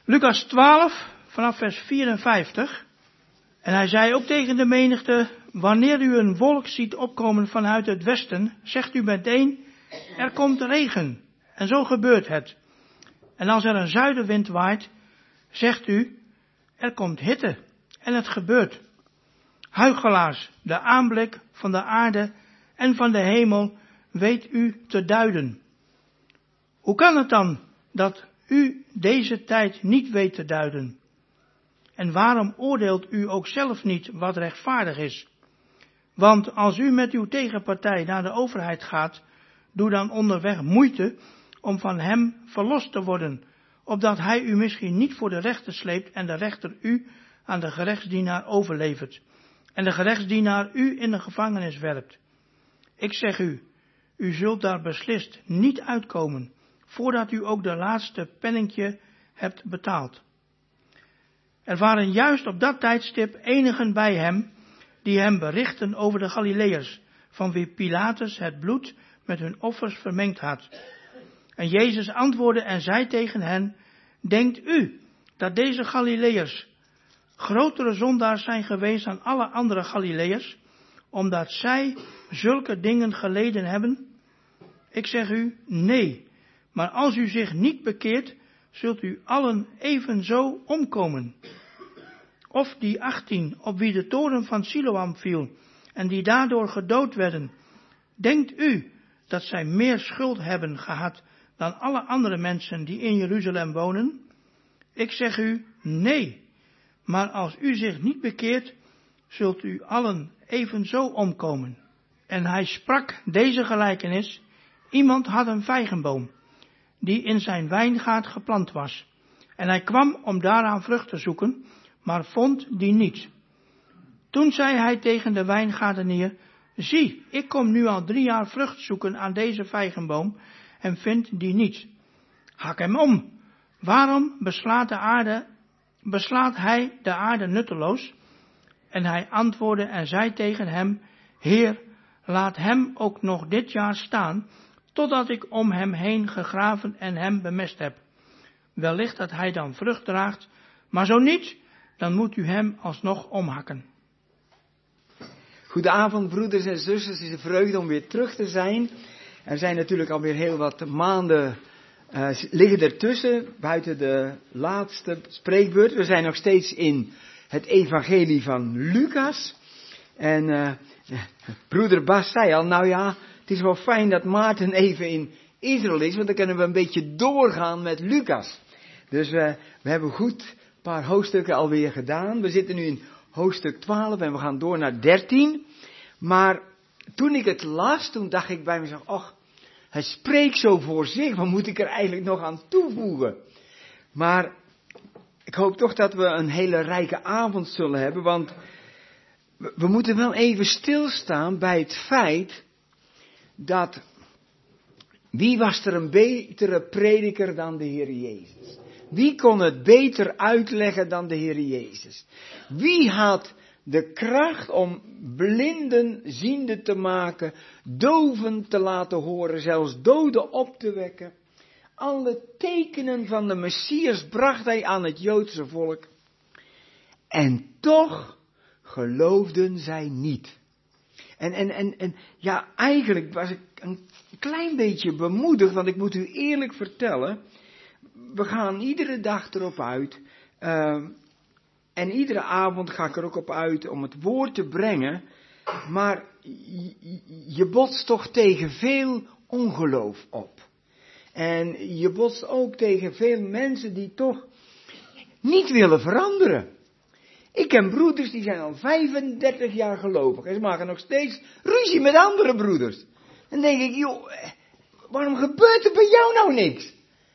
Lucas 12, vanaf vers 54. En hij zei ook tegen de menigte: wanneer u een wolk ziet opkomen vanuit het westen, zegt u meteen: er komt regen. En zo gebeurt het. En als er een zuidenwind waait, zegt u: er komt hitte. En het gebeurt. Huichelaars, de aanblik van de aarde en van de hemel weet u te duiden. Hoe kan het dan dat u deze tijd niet weet te duiden? En waarom oordeelt u ook zelf niet wat rechtvaardig is? Want als u met uw tegenpartij naar de overheid gaat, doe dan onderweg moeite om van hem verlost te worden, opdat hij u misschien niet voor de rechter sleept en de rechter u aan de gerechtsdienaar overlevert en de gerechtsdienaar u in de gevangenis werpt. Ik zeg u, u zult daar beslist niet uitkomen, voordat u ook de laatste penningje hebt betaald. Er waren juist op dat tijdstip enigen bij hem, die hem berichten over de Galileërs, van wie Pilatus het bloed met hun offers vermengd had. En Jezus antwoordde en zei tegen hen: denkt u dat deze Galileërs grotere zondaars zijn geweest dan alle andere Galileërs, omdat zij zulke dingen geleden hebben? Ik zeg u, nee, maar als u zich niet bekeert, zult u allen evenzo omkomen. Of die 18 op wie de toren van Siloam viel en die daardoor gedood werden, denkt u dat zij meer schuld hebben gehad dan alle andere mensen die in Jeruzalem wonen? Ik zeg u, nee, maar als u zich niet bekeert, zult u allen evenzo omkomen. En hij sprak deze gelijkenis: iemand had een vijgenboom, die in zijn wijngaard geplant was. En hij kwam om daaraan vrucht te zoeken, maar vond die niet. Toen zei hij tegen de wijngaardenier: zie, ik kom nu al 3 jaar vrucht zoeken aan deze vijgenboom en vind die niet. Hak hem om. Waarom beslaat hij de aarde nutteloos? En hij antwoordde en zei tegen hem: Heer, laat hem ook nog dit jaar staan, totdat ik om hem heen gegraven en hem bemest heb. Wellicht dat hij dan vrucht draagt, maar zo niet, dan moet u hem alsnog omhakken. Goedenavond broeders en zusters, het is een vreugde om weer terug te zijn. Er zijn natuurlijk alweer heel wat maanden liggen ertussen, buiten de laatste spreekbeurt. We zijn nog steeds in het evangelie van Lucas. En broeder Bas zei al, nou ja, het is wel fijn dat Maarten even in Israël is, want dan kunnen we een beetje doorgaan met Lucas. Dus we hebben goed een paar hoofdstukken alweer gedaan. We zitten nu in hoofdstuk 12 en we gaan door naar 13. Maar toen ik het las, toen dacht ik bij mezelf, och, hij spreekt zo voor zich, wat moet ik er eigenlijk nog aan toevoegen? Maar ik hoop toch dat we een hele rijke avond zullen hebben, want we moeten wel even stilstaan bij het feit dat, wie was er een betere prediker dan de Heer Jezus? Wie kon het beter uitleggen dan de Heer Jezus? Wie had de kracht om blinden ziende te maken, doven te laten horen, zelfs doden op te wekken? Alle tekenen van de Messias bracht hij aan het Joodse volk. En toch geloofden zij niet. En ja, eigenlijk was ik een klein beetje bemoedigd, want ik moet u eerlijk vertellen, we gaan iedere dag erop uit, en iedere avond ga ik er ook op uit om het woord te brengen, maar je botst toch tegen veel ongeloof op. En je botst ook tegen veel mensen die toch niet willen veranderen. Ik ken broeders die zijn al 35 jaar gelovig en ze maken nog steeds ruzie met andere broeders. Dan denk ik, joh, waarom gebeurt er bij jou nou niks?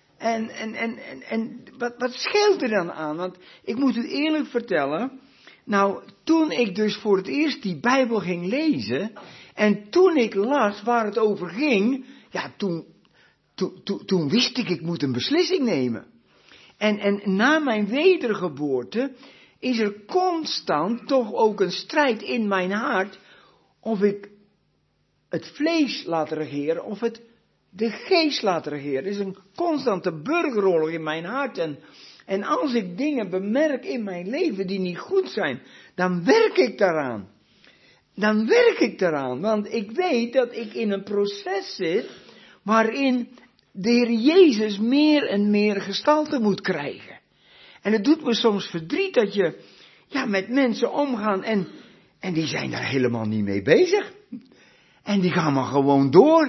En wat scheelt er dan aan? Want ik moet u eerlijk vertellen, nou, toen ik dus voor het eerst die Bijbel ging lezen, en toen ik las waar het over ging, ja, toen wist ik moet een beslissing nemen. En na mijn wedergeboorte is er constant toch ook een strijd in mijn hart, of ik het vlees laat regeren, of het de geest laat regeren. Er is een constante burgeroorlog in mijn hart. En En als ik dingen bemerk in mijn leven die niet goed zijn, dan werk ik daaraan. Dan werk ik daaraan, want ik weet dat ik in een proces zit waarin de Heer Jezus meer en meer gestalte moet krijgen. En het doet me soms verdriet dat je met mensen omgaan en die zijn daar helemaal niet mee bezig. En die gaan maar gewoon door.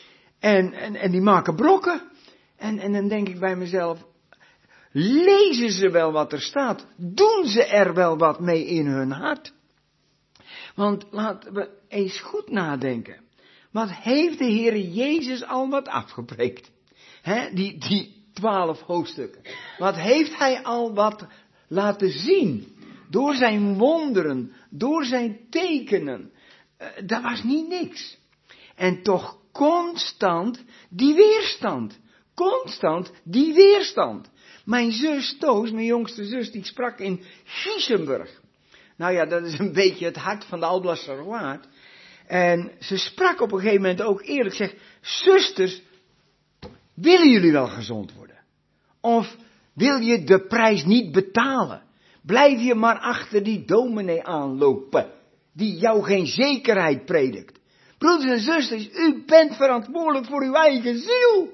En die maken brokken. En dan denk ik bij mezelf, lezen ze wel wat er staat? Doen ze er wel wat mee in hun hart? Want laten we eens goed nadenken. Wat heeft de Heer Jezus al wat afgepreekt? Die 12 hoofdstukken. Wat heeft hij al wat laten zien? Door zijn wonderen, door zijn tekenen. Dat was niet niks. En toch constant die weerstand. Constant die weerstand. Mijn zus Toos, mijn jongste zus, die sprak in Giesenburg. Nou ja, dat is een beetje het hart van de Alblasserwaard. En ze sprak op een gegeven moment ook eerlijk, zegt, zusters, willen jullie wel gezond worden? Of wil je de prijs niet betalen? Blijf je maar achter die dominee aanlopen, die jou geen zekerheid predikt. Broeders en zusters, u bent verantwoordelijk voor uw eigen ziel.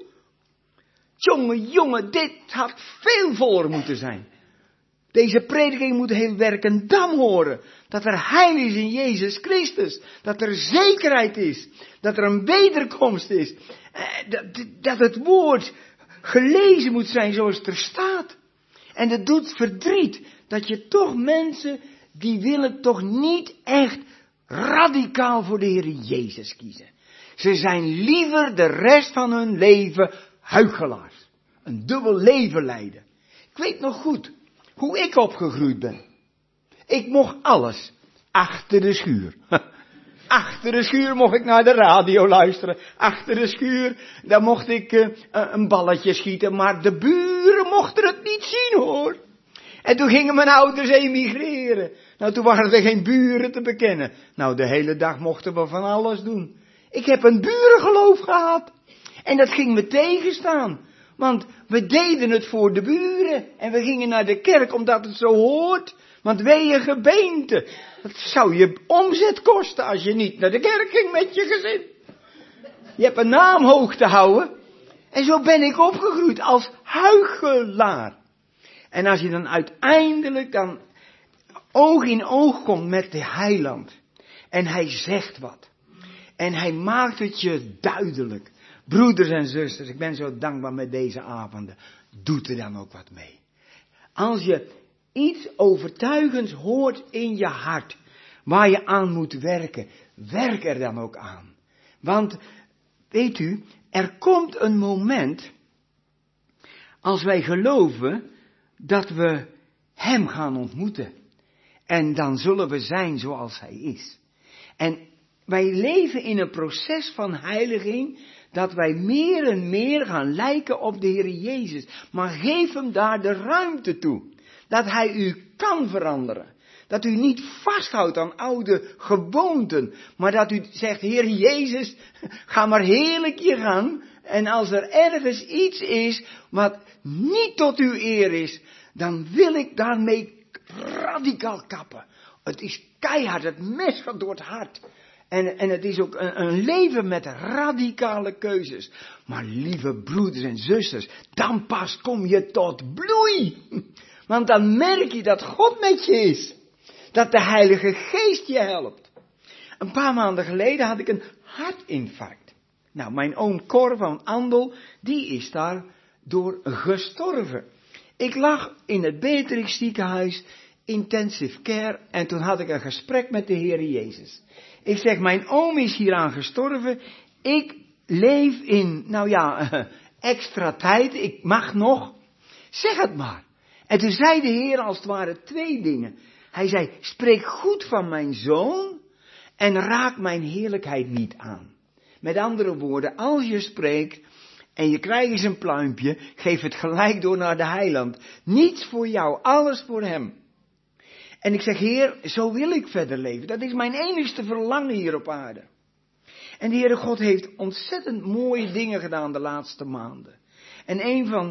Jongen, dit had veel voller moeten zijn. Deze prediking moet heel Werkendam horen. Dat er heil is in Jezus Christus. Dat er zekerheid is. Dat er een wederkomst is. Dat het woord gelezen moet zijn zoals het er staat. En het doet verdriet dat je toch mensen, die willen toch niet echt radicaal voor de Heer Jezus kiezen. Ze zijn liever de rest van hun leven huichelaars. Een dubbel leven leiden. Ik weet nog goed hoe ik opgegroeid ben. Ik mocht alles achter de schuur. Achter de schuur mocht ik naar de radio luisteren. Achter de schuur, daar mocht ik een balletje schieten. Maar de buren mochten het niet zien, hoor. En toen gingen mijn ouders emigreren. Nou, toen waren er geen buren te bekennen. Nou, de hele dag mochten we van alles doen. Ik heb een burengeloof gehad. En dat ging me tegenstaan. Want we deden het voor de buren. En we gingen naar de kerk omdat het zo hoort. Want wij een gebeente. Dat zou je omzet kosten als je niet naar de kerk ging met je gezin. Je hebt een naam hoog te houden. En zo ben ik opgegroeid als huichelaar. En als je dan uiteindelijk dan oog in oog komt met de heiland. En hij zegt wat. En hij maakt het je duidelijk. Broeders en zusters, ik ben zo dankbaar met deze avonden. Doe er dan ook wat mee. Als je iets overtuigends hoort in je hart, waar je aan moet werken, werk er dan ook aan. Want, weet u, er komt een moment, als wij geloven, dat we hem gaan ontmoeten. En dan zullen we zijn zoals hij is. En wij leven in een proces van heiliging, dat wij meer en meer gaan lijken op de Heer Jezus. Maar geef hem daar de ruimte toe. Dat hij u kan veranderen. Dat u niet vasthoudt aan oude gewoonten. Maar dat u zegt, Heer Jezus, ga maar heerlijk je gang. En als er ergens iets is wat niet tot uw eer is, dan wil ik daarmee radicaal kappen. Het is keihard, het mes gaat door het hart. En het is ook een leven met radicale keuzes. Maar lieve broeders en zusters, dan pas kom je tot bloei. Want dan merk je dat God met je is. Dat de Heilige Geest je helpt. Een paar maanden geleden had ik een hartinfarct. Nou, mijn oom Cor van Andel, die is daardoor gestorven. Ik lag in het Beatrix ziekenhuis, intensive care, en toen had ik een gesprek met de Heer Jezus. Ik zeg, mijn oom is hieraan gestorven, ik leef in, extra tijd, ik mag nog, zeg het maar. En toen zei de Heer als het ware 2 dingen. Hij zei, spreek goed van mijn zoon en raak mijn heerlijkheid niet aan. Met andere woorden, als je spreekt en je krijgt eens een pluimpje, geef het gelijk door naar de heiland. Niets voor jou, alles voor hem. En ik zeg, Heer, zo wil ik verder leven. Dat is mijn enigste verlangen hier op aarde. En de Heere God heeft ontzettend mooie dingen gedaan de laatste maanden. En een van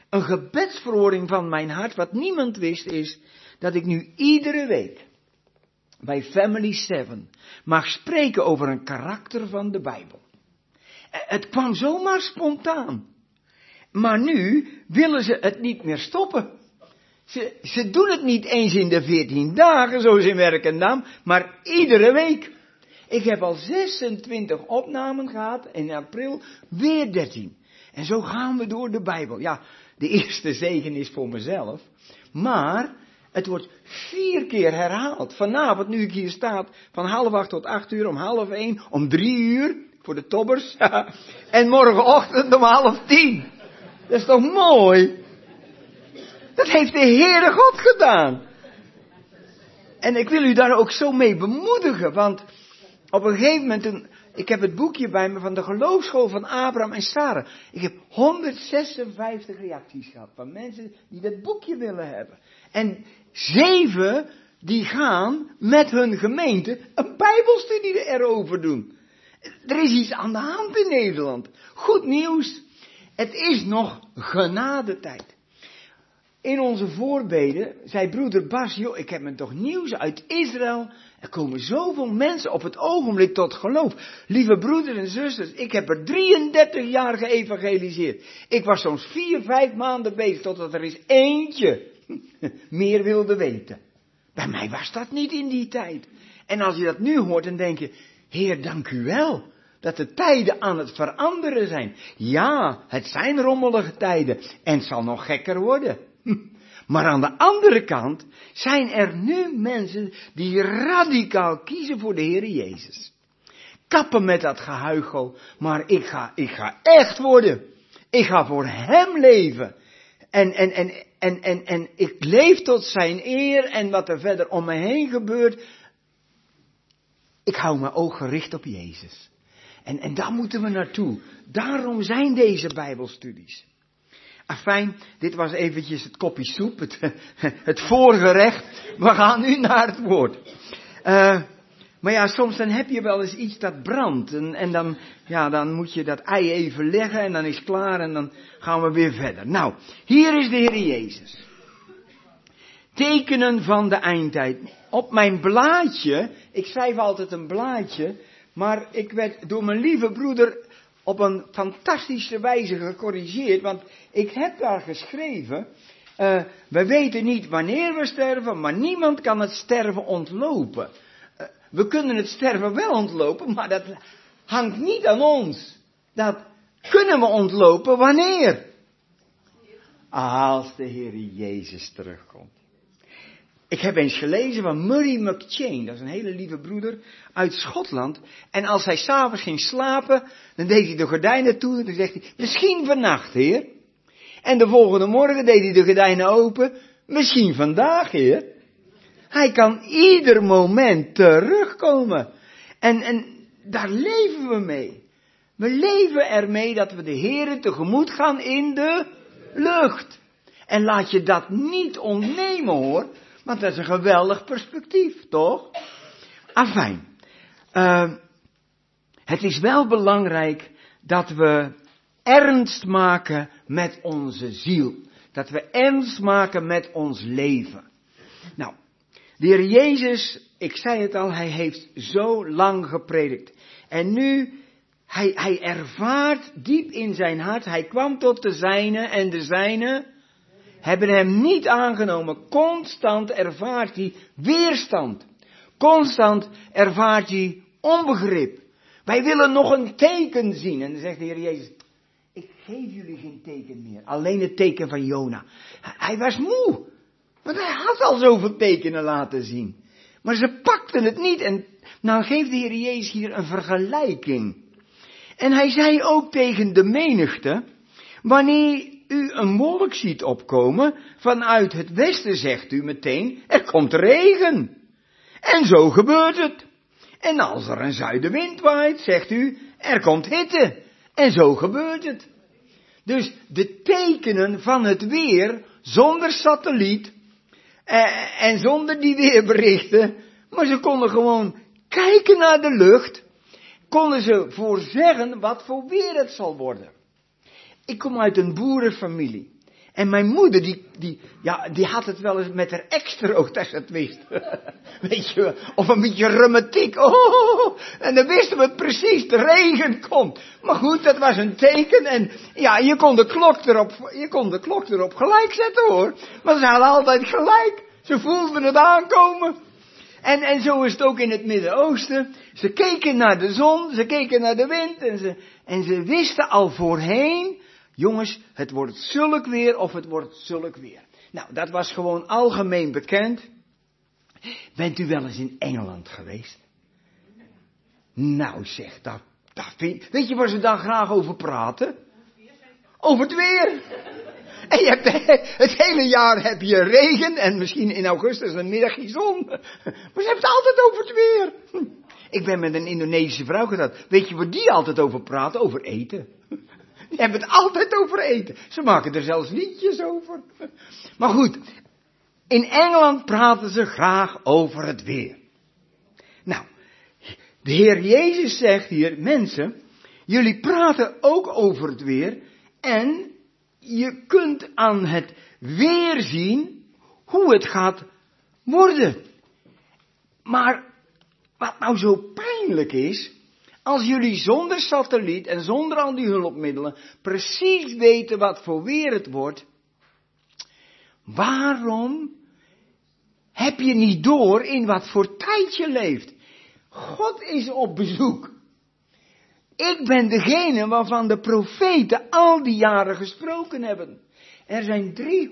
Een gebedsverhoring van mijn hart, wat niemand wist, is dat ik nu iedere week bij Family 7 mag spreken over een karakter van de Bijbel. Het kwam zomaar spontaan. Maar nu willen ze het niet meer stoppen. Ze doen het niet eens in de 14 dagen, zoals in Werkendam, maar iedere week. Ik heb al 26 opnamen gehad, in april weer 13. En zo gaan we door de Bijbel. Ja, de eerste zegen is voor mezelf, maar het wordt 4 keer herhaald. Vanavond, nu ik hier sta, van 7:30 tot 8:00, om 12:30, om 3:00, voor de tobbers. En morgenochtend om 9:30. Dat is toch mooi? Dat heeft de Heere God gedaan. En ik wil u daar ook zo mee bemoedigen, want op een gegeven moment, ik heb het boekje bij me van de geloofsschool van Abraham en Sarah. Ik heb 156 reacties gehad van mensen die dat boekje willen hebben. En 7 die gaan met hun gemeente een bijbelstudie erover doen. Er is iets aan de hand in Nederland. Goed nieuws. Het is nog genadetijd. In onze voorbeden zei broeder Bas, joh, ik heb me toch nieuws uit Israël. Er komen zoveel mensen op het ogenblik tot geloof. Lieve broeders en zusters, ik heb er 33 jaar geëvangeliseerd. Ik was soms 4-5 maanden bezig totdat er eens eentje meer wilde weten. Bij mij was dat niet in die tijd. En als je dat nu hoort, dan denk je, Heer, dank u wel. Dat de tijden aan het veranderen zijn. Ja, het zijn rommelige tijden. En het zal nog gekker worden. Maar aan de andere kant zijn er nu mensen die radicaal kiezen voor de Heer Jezus. Kappen met dat gehuichel. Maar ik ga echt worden. Ik ga voor Hem leven. En ik leef tot zijn eer. En wat er verder om me heen gebeurt. Ik hou mijn oog gericht op Jezus. En daar moeten we naartoe. Daarom zijn deze Bijbelstudies. Afijn, dit was eventjes het kopje soep, het voorgerecht. We gaan nu naar het woord. Maar ja, soms dan heb je wel eens iets dat brandt. En dan moet je dat ei even leggen en dan is het klaar en dan gaan we weer verder. Nou, hier is de Heer Jezus. Tekenen van de eindtijd. Op mijn blaadje, ik schrijf altijd een blaadje, maar ik werd door mijn lieve broeder op een fantastische wijze gecorrigeerd, want ik heb daar geschreven, we weten niet wanneer we sterven, maar niemand kan het sterven ontlopen. We kunnen het sterven wel ontlopen, maar dat hangt niet aan ons. Dat kunnen we ontlopen wanneer? Als de Heer Jezus terugkomt. Ik heb eens gelezen van Murray McCheyne, dat is een hele lieve broeder uit Schotland. En als hij 's avonds ging slapen, dan deed hij de gordijnen toe en dan zegt hij, misschien vannacht, Heer. En de volgende morgen deed hij de gordijnen open, misschien vandaag, Heer. Hij kan ieder moment terugkomen. En daar leven we mee. We leven ermee dat we de Heer tegemoet gaan in de lucht. En laat je dat niet ontnemen, hoor. Want dat is een geweldig perspectief, toch? Afijn. Het is wel belangrijk dat we ernst maken met onze ziel. Dat we ernst maken met ons leven. Nou, de Heer Jezus, ik zei het al, hij heeft zo lang gepredikt. En nu, hij ervaart diep in zijn hart, hij kwam tot de zijnen en de zijnen hebben hem niet aangenomen. Constant ervaart hij weerstand. Constant ervaart hij onbegrip. Wij willen nog een teken zien. En dan zegt de Heer Jezus, ik geef jullie geen teken meer. Alleen het teken van Jona. Hij was moe. Want hij had al zoveel tekenen laten zien. Maar ze pakten het niet. En nou geeft de Heer Jezus hier een vergelijking. En hij zei ook tegen de menigte, wanneer u een wolk ziet opkomen, vanuit het westen zegt u meteen, er komt regen. En zo gebeurt het. En als er een zuidenwind waait, zegt u, er komt hitte. En zo gebeurt het. Dus de tekenen van het weer, zonder satelliet, en zonder die weerberichten, maar ze konden gewoon kijken naar de lucht, konden ze voorzeggen wat voor weer het zal worden. Ik kom uit een boerenfamilie. En mijn moeder, die had het wel eens met haar ex-droog, als ze het wist. Weet je, of een beetje rheumatiek. Oh, en dan wisten we het precies, de regen komt. Maar goed, dat was een teken en ja, je kon de klok erop gelijk zetten hoor. Maar ze hadden altijd gelijk. Ze voelden het aankomen. En zo is het ook in het Midden-Oosten. Ze keken naar de zon, ze keken naar de wind en ze wisten al voorheen, jongens, het wordt zulk weer of het wordt zulk weer. Nou, dat was gewoon algemeen bekend. Bent u wel eens in Engeland geweest? Nou zeg, weet je waar ze dan graag over praten? Over het weer. En je hebt het hele jaar heb je regen en misschien in augustus een middagje zon. Maar ze hebben het altijd over het weer. Ik ben met een Indonesische vrouw gedaan. Weet je waar die altijd over praten? Over eten. Die hebben het altijd over eten. Ze maken er zelfs liedjes over. Maar goed, in Engeland praten ze graag over het weer. Nou, de Heer Jezus zegt hier, mensen, jullie praten ook over het weer en je kunt aan het weer zien hoe het gaat worden. Maar wat nou zo pijnlijk is, als jullie zonder satelliet en zonder al die hulpmiddelen precies weten wat voor weer het wordt, waarom heb je niet door in wat voor tijd je leeft? God is op bezoek. Ik ben degene waarvan de profeten al die jaren gesproken hebben. Er zijn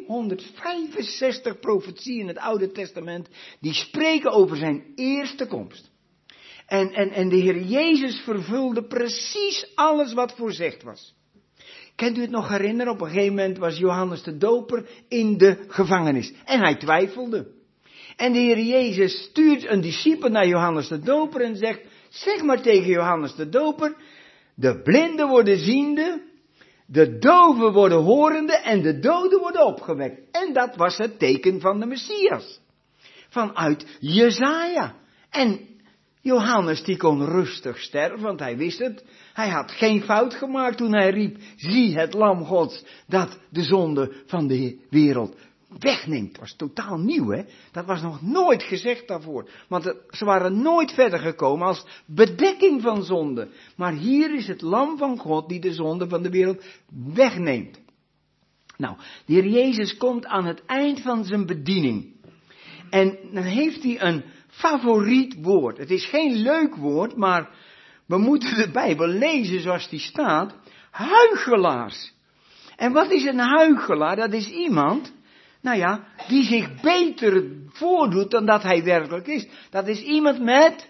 365 profetieën in het Oude Testament die spreken over zijn eerste komst. En de Heer Jezus vervulde precies alles wat voorzegd was. Kent u het nog herinneren? Op een gegeven moment was Johannes de Doper in de gevangenis. En hij twijfelde. En de Heer Jezus stuurt een discipel naar Johannes de Doper en zegt, zeg maar tegen Johannes de Doper, de blinden worden ziende, de doven worden horende en de doden worden opgewekt. En dat was het teken van de Messias. Vanuit Jesaja. En Johannes die kon rustig sterven, want hij wist het. Hij had geen fout gemaakt toen hij riep, zie het lam Gods dat de zonde van de wereld wegneemt. Dat was totaal nieuw, hè. Dat was nog nooit gezegd daarvoor. Want ze waren nooit verder gekomen als bedekking van zonde. Maar hier is het lam van God die de zonde van de wereld wegneemt. Nou, de Heer Jezus komt aan het eind van zijn bediening. En dan heeft hij een favoriet woord. Het is geen leuk woord, maar we moeten de Bijbel lezen zoals die staat. Huichelaars. En wat is een huichelaar? Dat is iemand, nou ja, die zich beter voordoet dan dat hij werkelijk is. Dat is iemand met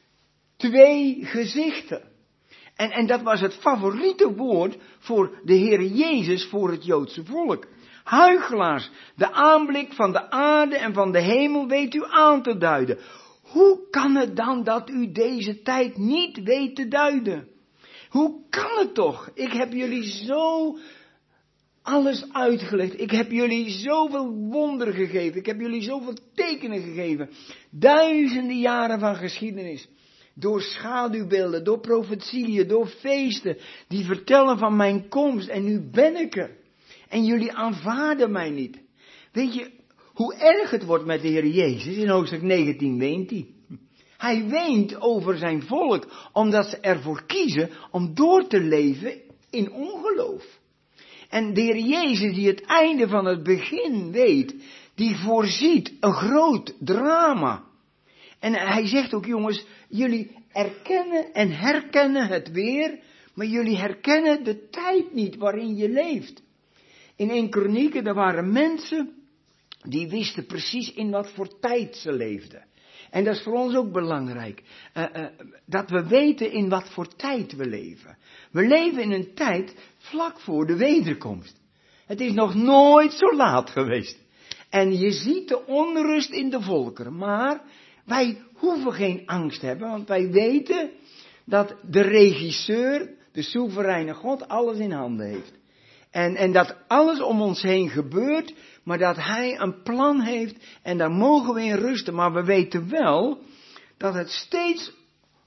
2 gezichten. En dat was het favoriete woord voor de Heer Jezus voor het Joodse volk. Huichelaars, de aanblik van de aarde en van de hemel weet u aan te duiden. Hoe kan het dan dat u deze tijd niet weet te duiden? Hoe kan het toch? Ik heb jullie zo alles uitgelegd. Ik heb jullie zoveel wonderen gegeven. Ik heb jullie zoveel tekenen gegeven. Duizenden jaren van geschiedenis. Door schaduwbeelden, door profetieën, door feesten. Die vertellen van mijn komst. En nu ben ik er. En jullie aanvaarden mij niet. Weet je hoe erg het wordt met de Heer Jezus? In hoofdstuk 19 weent hij. Hij weent over zijn volk. Omdat ze ervoor kiezen om door te leven in ongeloof. En de Heer Jezus die het einde van het begin weet. Die voorziet een groot drama. En hij zegt ook, jongens, jullie erkennen en herkennen het weer. Maar jullie herkennen de tijd niet waarin je leeft. In 1 Kronieken, er waren mensen die wisten precies in wat voor tijd ze leefden. En dat is voor ons ook belangrijk. Dat we weten in wat voor tijd we leven. We leven in een tijd vlak voor de wederkomst. Het is nog nooit zo laat geweest. En je ziet de onrust in de volkeren. Maar wij hoeven geen angst te hebben. Want wij weten dat de regisseur, de soevereine God, alles in handen heeft. En dat alles om ons heen gebeurt, maar dat hij een plan heeft en daar mogen we in rusten. Maar we weten wel dat het steeds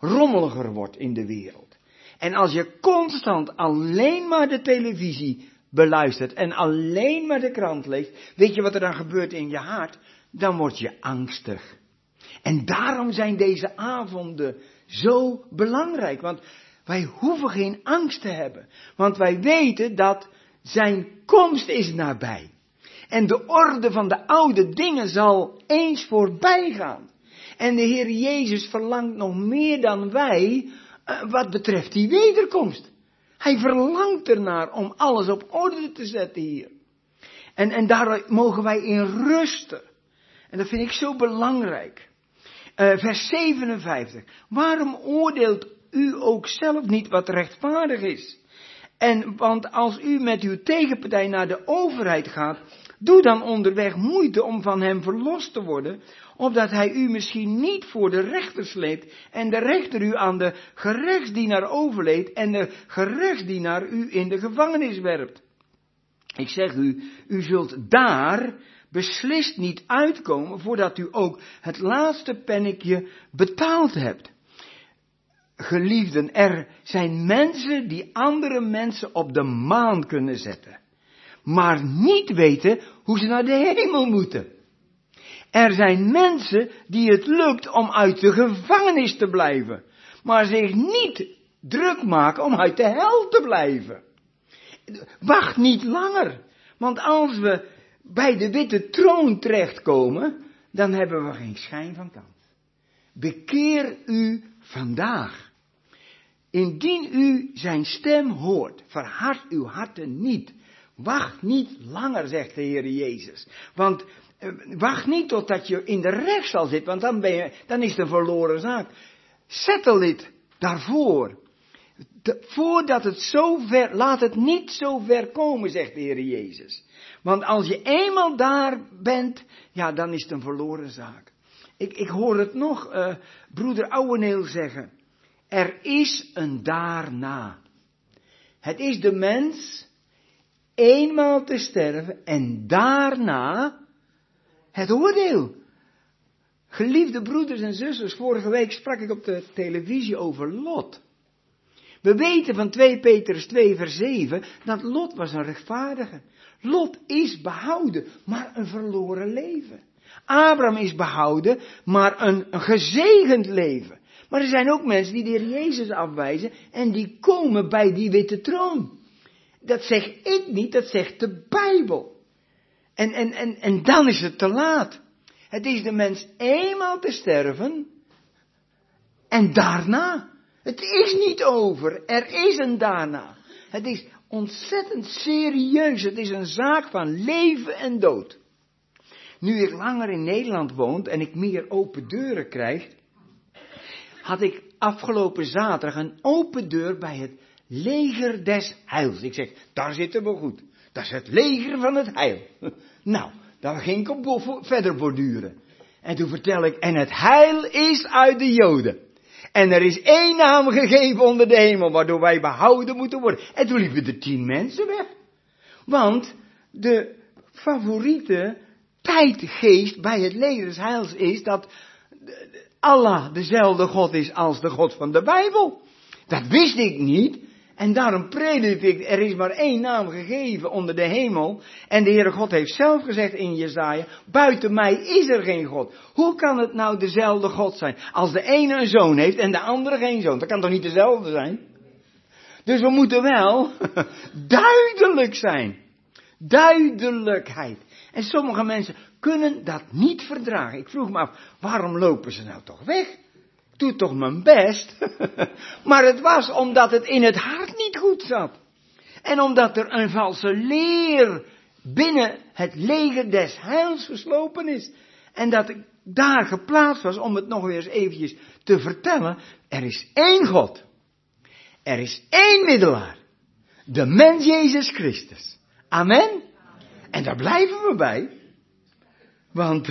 rommeliger wordt in de wereld. En als je constant alleen maar de televisie beluistert en alleen maar de krant leest, weet je wat er dan gebeurt in je hart? Dan word je angstig. En daarom zijn deze avonden zo belangrijk, want wij hoeven geen angst te hebben, want wij weten dat zijn komst is nabij. En de orde van de oude dingen zal eens voorbij gaan. En de Heer Jezus verlangt nog meer dan wij wat betreft die wederkomst. Hij verlangt ernaar om alles op orde te zetten hier. En daar mogen wij in rusten. En dat vind ik zo belangrijk. Vers 57. Waarom oordeelt u ook zelf niet wat rechtvaardig is? Want als u met uw tegenpartij naar de overheid gaat, doe dan onderweg moeite om van hem verlost te worden, opdat hij u misschien niet voor de rechter sleept en de rechter u aan de gerechtsdienaar overleed en de gerechtsdienaar u in de gevangenis werpt. Ik zeg u, u zult daar beslist niet uitkomen voordat u ook het laatste pennetje betaald hebt. Geliefden, er zijn mensen die andere mensen op de maan kunnen zetten, maar niet weten hoe ze naar de hemel moeten. Er zijn mensen die het lukt om uit de gevangenis te blijven, maar zich niet druk maken om uit de hel te blijven. Wacht niet langer, want als we bij de witte troon terechtkomen, dan hebben we geen schijn van kans. Bekeer u vandaag. Indien u zijn stem hoort, verhard uw harten niet. Wacht niet langer, zegt de Heer Jezus. Want wacht niet totdat je in de rechtszaal zit, want dan is het een verloren zaak. Settle it daarvoor. Voordat het zover, laat het niet zo ver komen, zegt de Heer Jezus. Want als je eenmaal daar bent, ja, dan is het een verloren zaak. Ik hoor het nog, broeder Ouweneel zeggen. Er is een daarna. Het is de mens eenmaal te sterven en daarna het oordeel. Geliefde broeders en zusters, vorige week sprak ik op de televisie over Lot. We weten van 2 Petrus 2 vers 7 dat Lot was een rechtvaardige. Lot is behouden, maar een verloren leven. Abraham is behouden, maar een gezegend leven. Maar er zijn ook mensen die de Heer Jezus afwijzen en die komen bij die witte troon. Dat zeg ik niet, dat zegt de Bijbel. En dan is het te laat. Het is de mens eenmaal te sterven en daarna. Het is niet over, er is een daarna. Het is ontzettend serieus, het is een zaak van leven en dood. Nu ik langer in Nederland woon en ik meer open deuren krijg, had ik afgelopen zaterdag een open deur bij het leger des heils. Ik zeg, daar zitten we goed. Dat is het leger van het heil. Nou, daar ging ik op verder borduren. En toen vertel ik, en het heil is uit de Joden. En er is één naam gegeven onder de hemel, waardoor wij behouden moeten worden. En toen liepen er 10 mensen weg. Want de favoriete tijdgeest bij het leger des heils is dat Allah dezelfde God is als de God van de Bijbel. Dat wist ik niet. En daarom predikte ik, er is maar één naam gegeven onder de hemel. En de Heere God heeft zelf gezegd in Jesaja, buiten mij is er geen God. Hoe kan het nou dezelfde God zijn? Als de ene een zoon heeft en de andere geen zoon. Dat kan toch niet dezelfde zijn? Dus we moeten wel duidelijk zijn. Duidelijkheid. En sommige mensen kunnen dat niet verdragen. Ik vroeg me af, waarom lopen ze nou toch weg? Ik doe toch mijn best. Maar het was omdat het in het hart niet goed zat. En omdat er een valse leer binnen het leger des heils geslopen is. En dat ik daar geplaatst was om het nog weer eens eventjes te vertellen. Er is één God. Er is één middelaar. De mens Jezus Christus. Amen. En daar blijven we bij. Want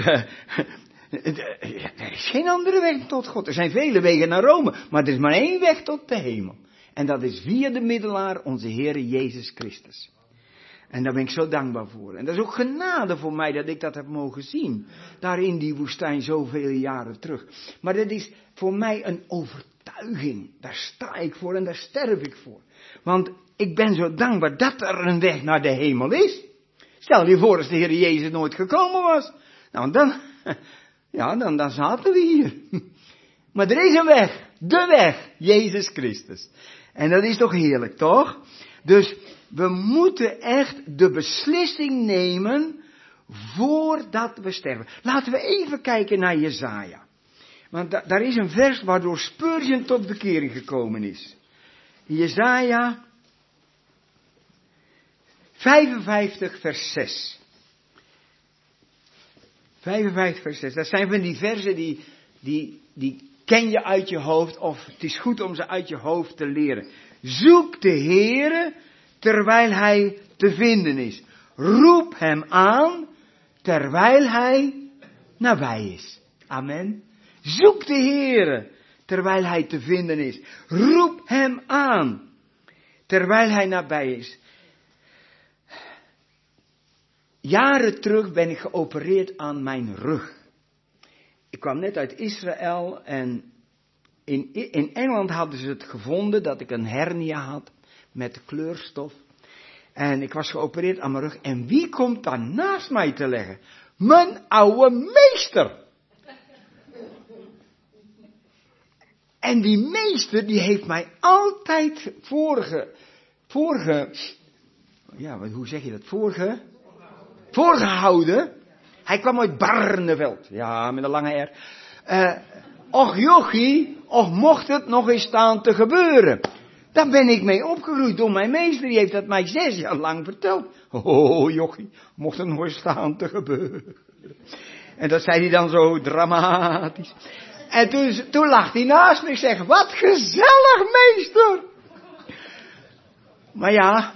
er is geen andere weg tot God. Er zijn vele wegen naar Rome, maar er is maar één weg tot de hemel. En dat is via de middelaar, onze Heer Jezus Christus. En daar ben ik zo dankbaar voor. En dat is ook genade voor mij dat ik dat heb mogen zien. Daar in die woestijn zoveel jaren terug. Maar dat is voor mij een overtuiging overtuiging. Daar sta ik voor en daar sterf ik voor. Want ik ben zo dankbaar dat er een weg naar de hemel is. Stel je voor als de Heer Jezus nooit gekomen was. Nou, dan zaten we hier. Maar er is een weg. De weg. Jezus Christus. En dat is toch heerlijk, toch? Dus we moeten echt de beslissing nemen voordat we sterven. Laten we even kijken naar Jesaja. Want daar is een vers waardoor Spurgeon tot bekering gekomen is. Jesaja 55 vers 6. 55 vers 6. Dat zijn van die versen die ken je uit je hoofd, of het is goed om ze uit je hoofd te leren. Zoek de Heere terwijl hij te vinden is. Roep hem aan terwijl hij nabij is. Amen. Zoek de Heere terwijl hij te vinden is. Roep hem aan terwijl hij nabij is. Jaren terug ben ik geopereerd aan mijn rug. Ik kwam net uit Israël en in Engeland hadden ze het gevonden dat ik een hernia had met kleurstof. En ik was geopereerd aan mijn rug. En wie komt daar naast mij te leggen? Mijn oude meester. En die meester die heeft mij altijd voorgehouden. Hij kwam uit Barneveld. Ja, met een lange R. Och jochie, och mocht het nog eens staan te gebeuren. Daar ben ik mee opgegroeid door mijn meester. Die heeft dat mij 6 jaar lang verteld. Oh jochie, mocht het nog eens staan te gebeuren. En dat zei hij dan zo dramatisch. En toen lag hij naast me. Ik zeg, wat gezellig meester. Maar ja,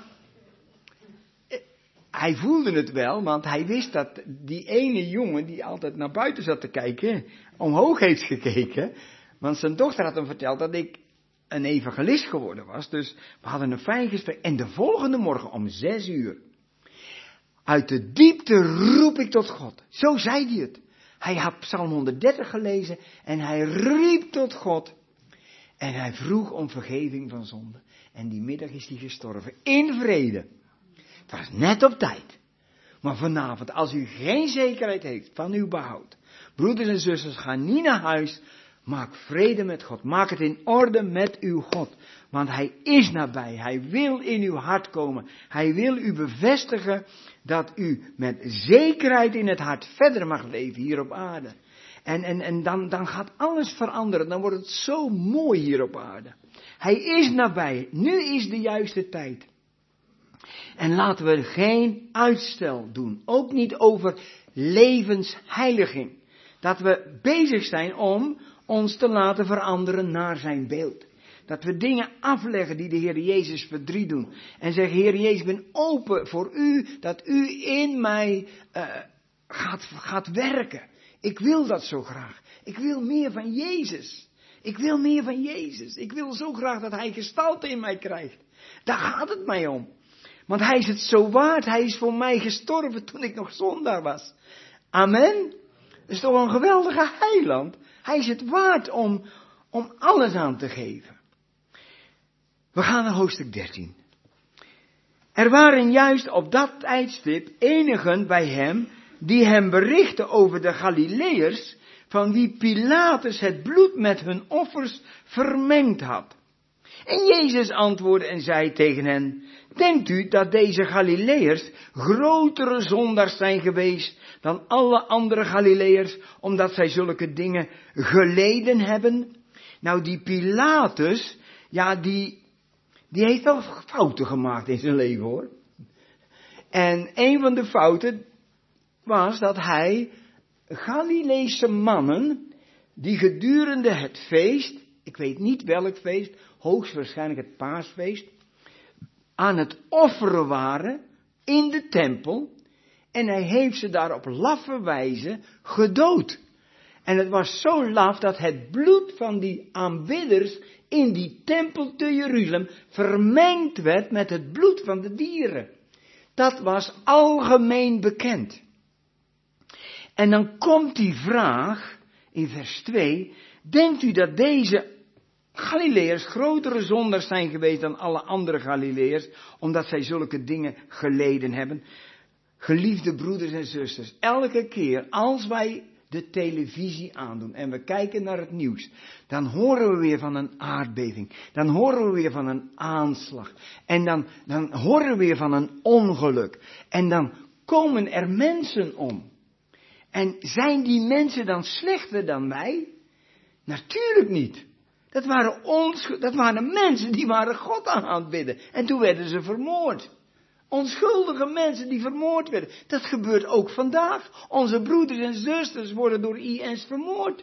hij voelde het wel, want hij wist dat die ene jongen die altijd naar buiten zat te kijken, omhoog heeft gekeken. Want zijn dochter had hem verteld dat ik een evangelist geworden was. Dus we hadden een fijn gesprek. En de volgende morgen om 6 uur, uit de diepte roep ik tot God. Zo zei hij het. Hij had Psalm 130 gelezen en hij riep tot God. En hij vroeg om vergeving van zonde. En die middag is hij gestorven. In vrede. Het was net op tijd. Maar vanavond, als u geen zekerheid heeft van uw behoud. Broeders en zusters, ga niet naar huis. Maak vrede met God. Maak het in orde met uw God. Want hij is nabij. Hij wil in uw hart komen. Hij wil u bevestigen dat u met zekerheid in het hart verder mag leven hier op aarde. En dan gaat alles veranderen. Dan wordt het zo mooi hier op aarde. Hij is nabij. Nu is de juiste tijd. En laten we geen uitstel doen. Ook niet over levensheiliging. Dat we bezig zijn om ons te laten veranderen naar zijn beeld. Dat we dingen afleggen die de Heer Jezus verdriet doen. En zeggen, Heer Jezus, ik ben open voor u, dat u in mij gaat werken. Ik wil dat zo graag. Ik wil meer van Jezus. Ik wil meer van Jezus. Ik wil zo graag dat hij gestalte in mij krijgt. Daar gaat het mij om. Want hij is het zo waard. Hij is voor mij gestorven toen ik nog zondaar was. Amen. Dat is toch een geweldige heiland. Hij is het waard om alles aan te geven. We gaan naar hoofdstuk 13. Er waren juist op dat tijdstip enigen bij hem die hem berichtten over de Galileërs, van wie Pilatus het bloed met hun offers vermengd had. En Jezus antwoordde en zei tegen hen, denkt u dat deze Galileërs grotere zondaars zijn geweest dan alle andere Galileërs, omdat zij zulke dingen geleden hebben? Nou, die Pilatus, ja, die heeft wel fouten gemaakt in zijn leven, hoor. En een van de fouten was dat hij Galileese mannen, die gedurende het feest, ik weet niet welk feest, hoogstwaarschijnlijk het paasfeest, aan het offeren waren in de tempel. En hij heeft ze daar op laffe wijze gedood. En het was zo laf dat het bloed van die aanbidders in die tempel te Jeruzalem vermengd werd met het bloed van de dieren. Dat was algemeen bekend. En dan komt die vraag in vers 2. Denkt u dat deze Galileërs grotere zondaars zijn geweest dan alle andere Galileërs, omdat zij zulke dingen geleden hebben. Geliefde broeders en zusters, elke keer als wij de televisie aandoen en we kijken naar het nieuws, dan horen we weer van een aardbeving. Dan horen we weer van een aanslag. En dan horen we weer van een ongeluk. En dan komen er mensen om. En zijn die mensen dan slechter dan wij? Natuurlijk niet. Dat waren mensen die waren God aan het bidden. En toen werden ze vermoord. Onschuldige mensen die vermoord werden. Dat gebeurt ook vandaag. Onze broeders en zusters worden door IS vermoord.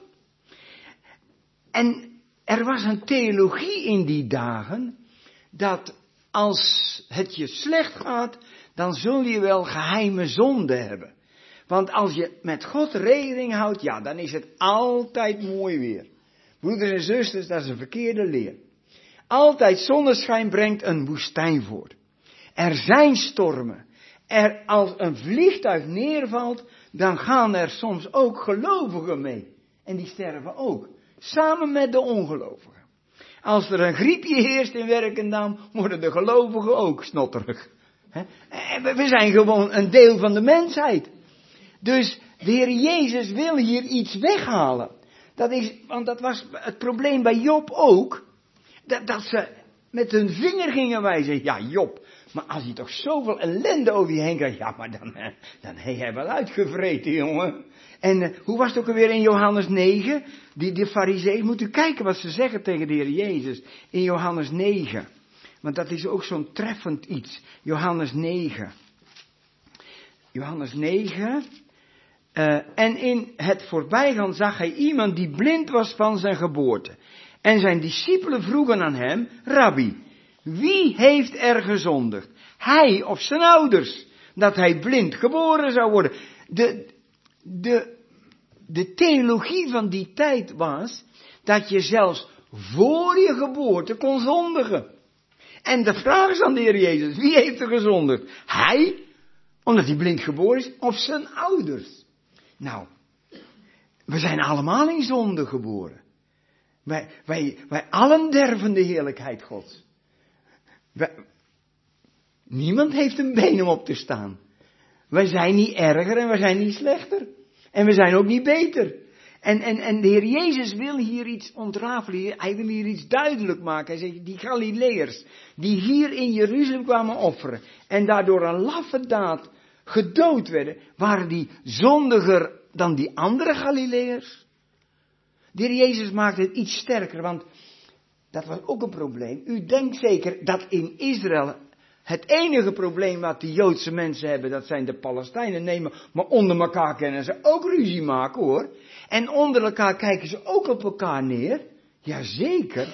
En er was een theologie in die dagen, dat als het je slecht gaat, dan zul je wel geheime zonde hebben. Want als je met God rekening houdt, ja, dan is het altijd mooi weer. Broeders en zusters, dat is een verkeerde leer. Altijd zonneschijn brengt een woestijn voort. Er zijn stormen. Als een vliegtuig neervalt, dan gaan er soms ook gelovigen mee. En die sterven ook. Samen met de ongelovigen. Als er een griepje heerst in Werkendam, worden de gelovigen ook snotterig. We zijn gewoon een deel van de mensheid. Dus de Heer Jezus wil hier iets weghalen. Want dat was het probleem bij Job ook. Dat ze met hun vinger gingen wijzen. Ja, Job, maar als je toch zoveel ellende over je heen krijgt. Ja, maar dan heb je wel uitgevreten, jongen. En hoe was het ook alweer in Johannes 9? Die farizeeën, moet u kijken wat ze zeggen tegen de Heer Jezus. In Johannes 9. Want dat is ook zo'n treffend iets. Johannes 9. Johannes 9. En in het voorbijgaan zag hij iemand die blind was van zijn geboorte. En zijn discipelen vroegen aan hem, Rabbi, wie heeft er gezondigd? Hij of zijn ouders? Dat hij blind geboren zou worden. De theologie van die tijd was dat je zelfs voor je geboorte kon zondigen. En de vraag is aan de Heer Jezus, wie heeft er gezondigd? Hij, omdat hij blind geboren is, of zijn ouders? Nou, we zijn allemaal in zonde geboren. Wij allen derven de heerlijkheid Gods. Niemand heeft een been om op te staan. Wij zijn niet erger en wij zijn niet slechter. En we zijn ook niet beter. En de Heer Jezus wil hier iets ontrafelen. Hij wil hier iets duidelijk maken. Hij zegt, die Galileërs die hier in Jeruzalem kwamen offeren en daardoor een laffe daad gedood werden, waren die zondiger dan die andere Galileërs? De Heer Jezus maakt het iets sterker, want dat was ook een probleem. U denkt zeker dat in Israël het enige probleem wat de Joodse mensen hebben, dat zijn de Palestijnen. Nee, maar onder elkaar kunnen ze ook ruzie maken, hoor. En onder elkaar kijken ze ook op elkaar neer. Jazeker.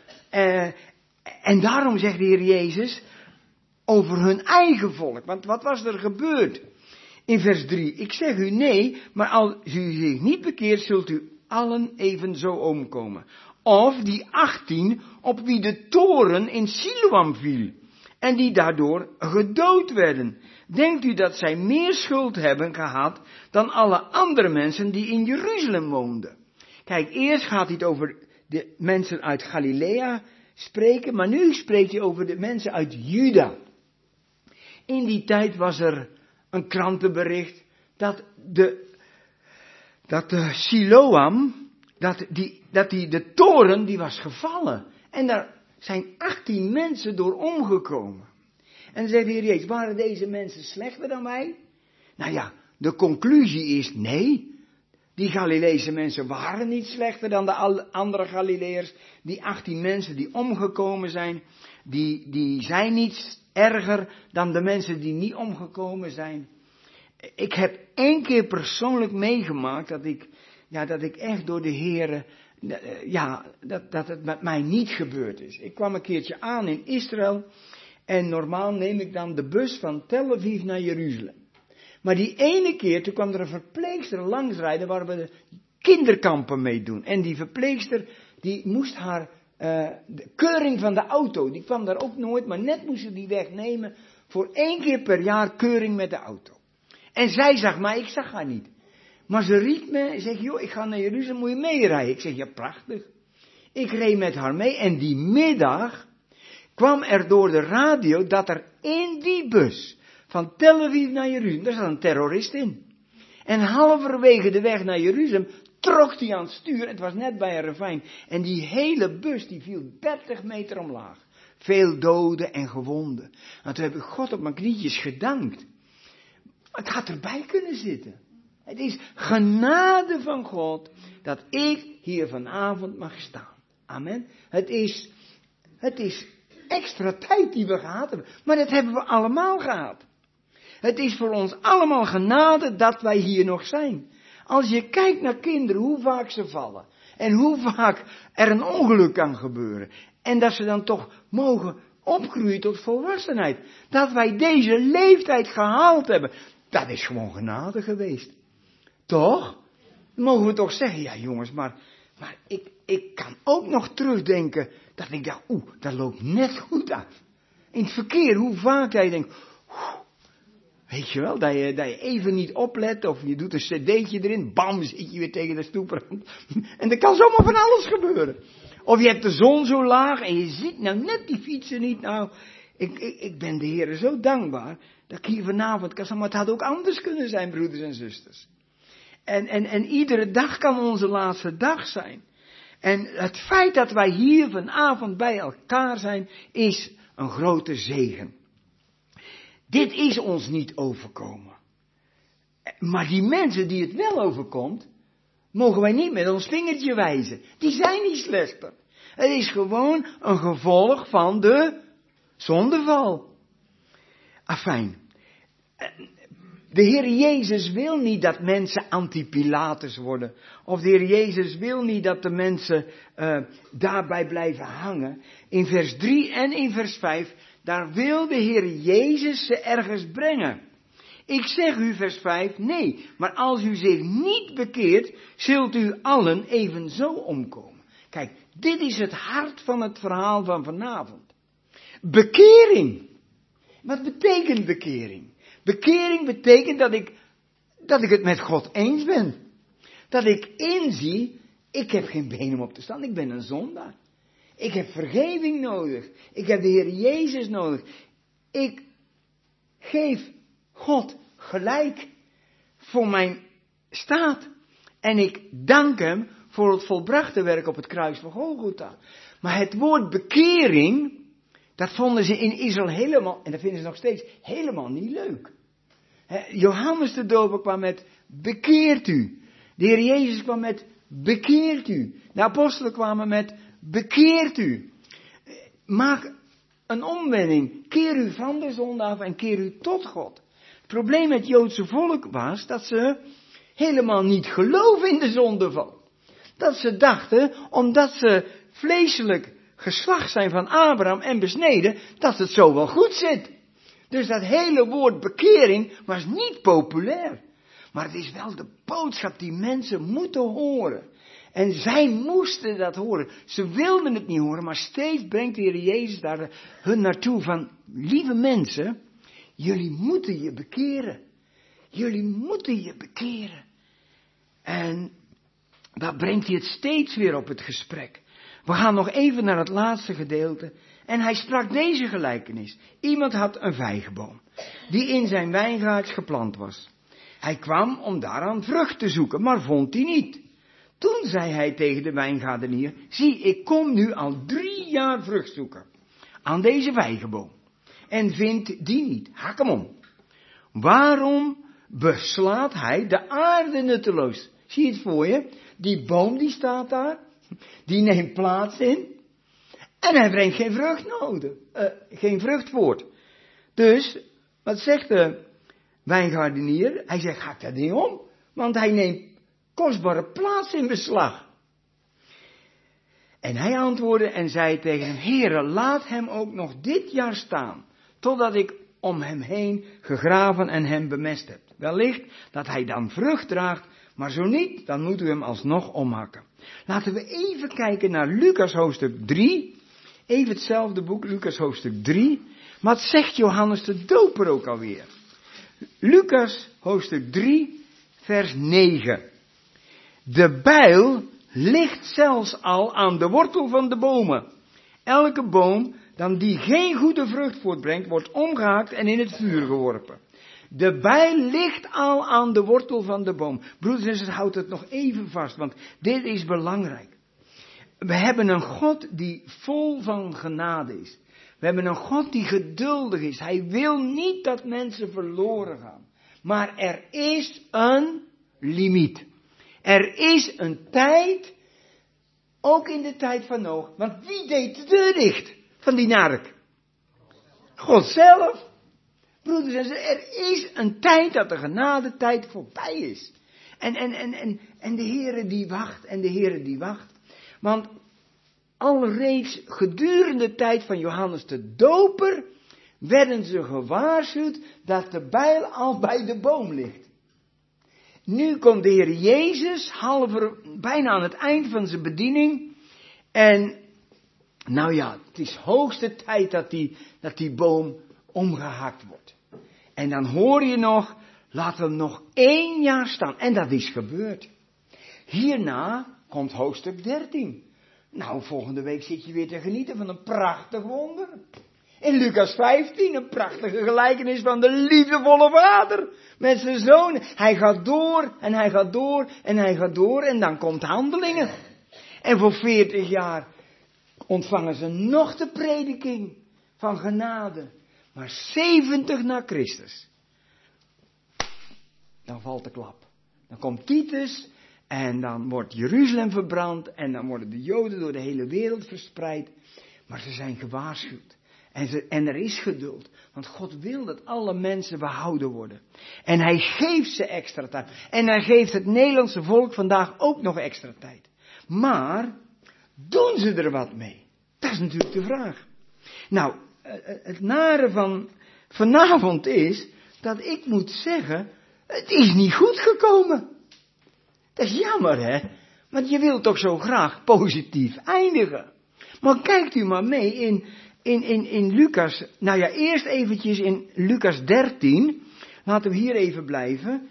En daarom zegt de Heer Jezus over hun eigen volk. Want wat was er gebeurd? In vers 3. Ik zeg u nee, maar als u zich niet bekeert, zult u allen evenzo omkomen. Of die 18 op wie de toren in Siloam viel. En die daardoor gedood werden. Denkt u dat zij meer schuld hebben gehad dan alle andere mensen die in Jeruzalem woonden? Kijk, eerst gaat hij het over de mensen uit Galilea spreken, maar nu spreekt hij over de mensen uit Juda. In die tijd was er een krantenbericht dat de Siloam, de toren, die was gevallen. En daar zijn 18 mensen door omgekomen. En dan zegt de Heer Jezus, waren deze mensen slechter dan wij? Nou ja, de conclusie is nee. Die Galileese mensen waren niet slechter dan de andere Galileërs. Die 18 mensen die omgekomen zijn, die zijn niet erger dan de mensen die niet omgekomen zijn. Ik heb 1 keer persoonlijk meegemaakt dat ik echt door de Heere, dat het met mij niet gebeurd is. Ik kwam een keertje aan in Israël en normaal neem ik dan de bus van Tel Aviv naar Jeruzalem. Maar die ene keer, toen kwam er een verpleegster langsrijden waar we de kinderkampen mee doen. En die verpleegster, die moest de keuring van de auto, die kwam daar ook nooit, maar net moest ze die wegnemen voor 1 keer per jaar keuring met de auto. En zij zag mij, ik zag haar niet. Maar ze riep me en zegt, joh, ik ga naar Jeruzalem, moet je meerijden? Ik zeg, ja, prachtig. Ik reed met haar mee en die middag kwam er door de radio dat er in die bus van Tel Aviv naar Jeruzalem, daar zat een terrorist in. En halverwege de weg naar Jeruzalem trok hij aan het stuur, het was net bij een ravijn. En die hele bus die viel 30 meter omlaag. Veel doden en gewonden. En toen heb ik God op mijn knietjes gedankt. Het had erbij kunnen zitten. Het is genade van God dat ik hier vanavond mag staan. Amen. Het is extra tijd die we gehad hebben. Maar dat hebben we allemaal gehad. Het is voor ons allemaal genade dat wij hier nog zijn. Als je kijkt naar kinderen, hoe vaak ze vallen. En hoe vaak er een ongeluk kan gebeuren. En dat ze dan toch mogen opgroeien tot volwassenheid. Dat wij deze leeftijd gehaald hebben. Dat is gewoon genade geweest. Toch? Dan mogen we toch zeggen, ja jongens, maar ik kan ook nog terugdenken dat ik dacht, dat loopt net goed af. In het verkeer, hoe vaak dat je denkt, weet je wel, dat je even niet oplet of je doet een cd'tje erin, bam, zit je weer tegen de stoeprand. En er kan zomaar van alles gebeuren. Of je hebt de zon zo laag en je ziet nou net die fietsen niet. Nou, ik ben de Heer zo dankbaar dat ik hier vanavond kan staan, maar het had ook anders kunnen zijn, broeders en zusters. En iedere dag kan onze laatste dag zijn. En het feit dat wij hier vanavond bij elkaar zijn, is een grote zegen. Dit is ons niet overkomen. Maar die mensen die het wel overkomt, mogen wij niet met ons vingertje wijzen. Die zijn niet slechter. Het is gewoon een gevolg van de zondeval. Afijn. De Heer Jezus wil niet dat mensen anti-Pilatus worden. Of de Heer Jezus wil niet dat de mensen daarbij blijven hangen. In vers 3 en in vers 5, daar wil de Heer Jezus ze ergens brengen. Ik zeg u, vers 5, nee, maar als u zich niet bekeert, zult u allen evenzo omkomen. Kijk, dit is het hart van het verhaal van vanavond. Bekering. Wat betekent bekering? Bekering betekent dat ik het met God eens ben. Dat ik inzie, ik heb geen been om op te staan, ik ben een zondaar. Ik heb vergeving nodig. Ik heb de Heer Jezus nodig. Ik geef God gelijk voor mijn staat. En ik dank hem voor het volbrachte werk op het kruis van Golgotha. Maar het woord bekering, dat vonden ze in Israël helemaal, en dat vinden ze nog steeds, helemaal niet leuk. Johannes de Doper kwam met bekeert u. De Heer Jezus kwam met bekeert u. De apostelen kwamen met bekeert u. Maak een omwending. Keer u van de zonde af en keer u tot God. Het probleem met het Joodse volk was dat ze helemaal niet geloven in de zondeval. Dat ze dachten, omdat ze vleeselijk geslacht zijn van Abraham en besneden, dat het zo wel goed zit. Dus dat hele woord bekering was niet populair. Maar het is wel de boodschap die mensen moeten horen. En zij moesten dat horen. Ze wilden het niet horen, maar steeds brengt de Heer Jezus daar hun naartoe van, lieve mensen, jullie moeten je bekeren. Jullie moeten je bekeren. En daar brengt hij het steeds weer op het gesprek. We gaan nog even naar het laatste gedeelte. En hij sprak deze gelijkenis. Iemand had een vijgenboom, die in zijn wijngaard geplant was. Hij kwam om daaraan vrucht te zoeken, maar vond die niet. Toen zei hij tegen de wijngaardenier, zie, ik kom nu al 3 jaar vrucht zoeken aan deze vijgenboom. En vind die niet. Hak hem om. Waarom beslaat hij de aarde nutteloos? Zie je het voor je? Die boom die staat daar, die neemt plaats in. En hij brengt geen vrucht voort. Dus, wat zegt de wijngaardenier? Hij zegt, hak dat ding om. Want hij neemt kostbare plaats in beslag. En hij antwoordde en zei tegen hem, Heere, laat hem ook nog dit jaar staan, totdat ik om hem heen gegraven en hem bemest heb. Wellicht dat hij dan vrucht draagt, maar zo niet, dan moeten we hem alsnog omhakken. Laten we even kijken naar Lucas hoofdstuk 3. Even hetzelfde boek, Lucas hoofdstuk 3. Maar wat zegt Johannes de Doper ook alweer? Lucas hoofdstuk 3, vers 9. De bijl ligt zelfs al aan de wortel van de bomen. Elke boom dan die geen goede vrucht voortbrengt, wordt omgehakt en in het vuur geworpen. De bijl ligt al aan de wortel van de boom. Broeders en zusters, houd het nog even vast, want dit is belangrijk. We hebben een God die vol van genade is. We hebben een God die geduldig is. Hij wil niet dat mensen verloren gaan. Maar er is een limiet. Er is een tijd, ook in de tijd van Noach. Want wie deed de deur dicht van die ark? God zelf. Broeders en zusters, er is een tijd dat de genadetijd voorbij is. En de Heere die wacht, en de Heere die wacht. Want alreeds gedurende de tijd van Johannes de Doper werden ze gewaarschuwd dat de bijl al bij de boom ligt. Nu komt de Heer Jezus bijna aan het eind van zijn bediening. En nou ja, het is hoogste tijd dat die boom omgehakt wordt. En dan hoor je nog, laten we hem nog 1 jaar staan. En dat is gebeurd. Hierna komt hoofdstuk 13. Nou, volgende week zit je weer te genieten van een prachtig wonder. In Lucas 15, een prachtige gelijkenis van de liefdevolle vader met zijn zoon. Hij gaat door en hij gaat door en hij gaat door en dan komt Handelingen. En voor 40 jaar ontvangen ze nog de prediking van genade. Maar 70 na Christus, dan valt de klap. Dan komt Titus en dan wordt Jeruzalem verbrand en dan worden de Joden door de hele wereld verspreid. Maar ze zijn gewaarschuwd. En er is geduld. Want God wil dat alle mensen behouden worden. En hij geeft ze extra tijd. En hij geeft het Nederlandse volk vandaag ook nog extra tijd. Maar, doen ze er wat mee? Dat is natuurlijk de vraag. Nou, het nare van vanavond is dat ik moet zeggen, het is niet goed gekomen. Dat is jammer, hè? Want je wilt toch zo graag positief eindigen. Maar kijkt u maar mee in Lucas, nou ja, eerst eventjes in Lucas 13, laten we hier even blijven,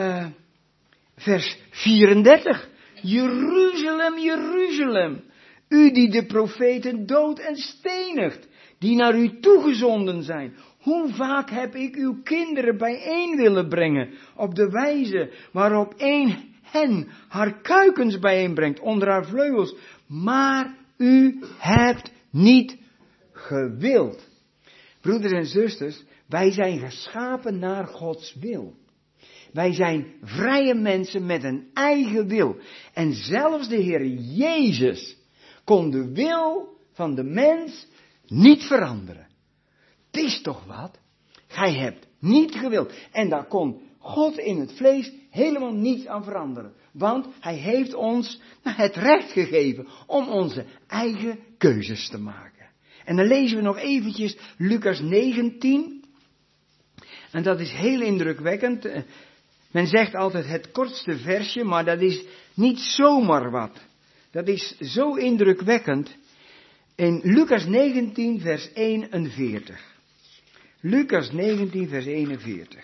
vers 34. Jeruzalem, Jeruzalem, u die de profeten doodt en stenigt, die naar u toegezonden zijn. Hoe vaak heb ik uw kinderen bijeen willen brengen, op de wijze waarop een hen haar kuikens bijeenbrengt onder haar vleugels, maar u hebt niet gewild. Broeders en zusters, wij zijn geschapen naar Gods wil. Wij zijn vrije mensen met een eigen wil. En zelfs de Heer Jezus kon de wil van de mens niet veranderen. Het is toch wat? Gij hebt niet gewild. En daar kon God in het vlees helemaal niets aan veranderen. Want hij heeft ons het recht gegeven om onze eigen keuzes te maken. En dan lezen we nog eventjes Lucas 19. En dat is heel indrukwekkend. Men zegt altijd het kortste versje, maar dat is niet zomaar wat. Dat is zo indrukwekkend. In Lucas 19 vers 41. Lucas 19 vers 41.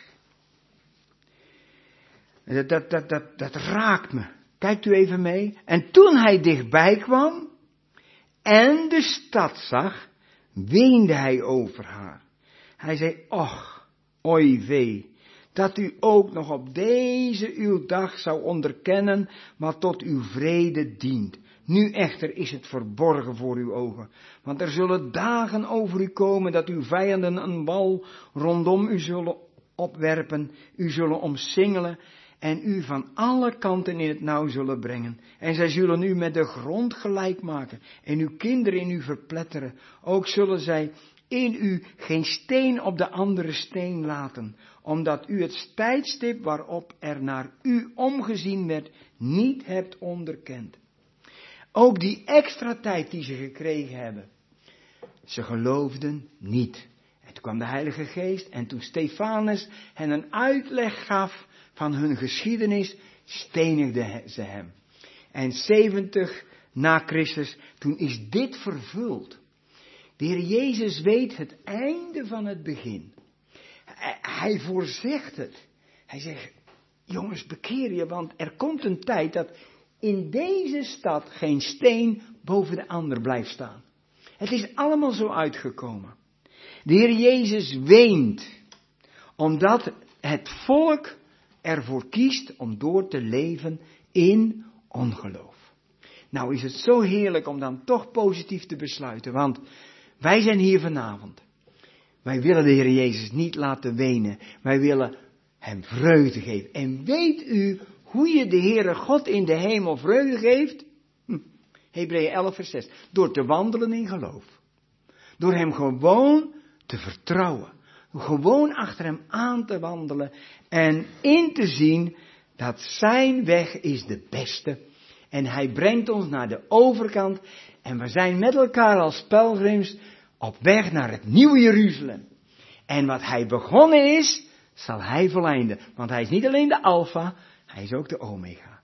Dat raakt me. Kijkt u even mee. En toen hij dichtbij kwam en de stad zag, weende hij over haar. Hij zei, och, oi wee, dat u ook nog op deze uw dag zou onderkennen wat tot uw vrede dient. Nu echter is het verborgen voor uw ogen, want er zullen dagen over u komen dat uw vijanden een wal rondom u zullen opwerpen, u zullen omsingelen en u van alle kanten in het nauw zullen brengen. En zij zullen u met de grond gelijk maken en uw kinderen in u verpletteren. Ook zullen zij in u geen steen op de andere steen laten, omdat u het tijdstip waarop er naar u omgezien werd niet hebt onderkend. Ook die extra tijd die ze gekregen hebben. Ze geloofden niet. En toen kwam de Heilige Geest en toen Stefanus hen een uitleg gaf van hun geschiedenis, stenigden ze hem. En 70 na Christus, toen is dit vervuld. De Heer Jezus weet het einde van het begin. Hij voorzegt het. Hij zegt, jongens, bekeer je, want er komt een tijd dat in deze stad geen steen boven de ander blijft staan. Het is allemaal zo uitgekomen. De Heer Jezus weent, omdat het volk ervoor kiest om door te leven in ongeloof. Nou is het zo heerlijk om dan toch positief te besluiten, want wij zijn hier vanavond. Wij willen de Heer Jezus niet laten wenen, wij willen Hem vreugde geven. En weet u hoe je de Heere God in de hemel vreugde geeft? Hebreeën 11 vers 6. Door te wandelen in geloof. Door Hem gewoon te vertrouwen. Gewoon achter Hem aan te wandelen. En in te zien dat Zijn weg is de beste. En Hij brengt ons naar de overkant. En we zijn met elkaar als pelgrims op weg naar het nieuwe Jeruzalem. En wat Hij begonnen is, zal Hij voleinden. Want Hij is niet alleen de Alfa, Hij is ook de Omega.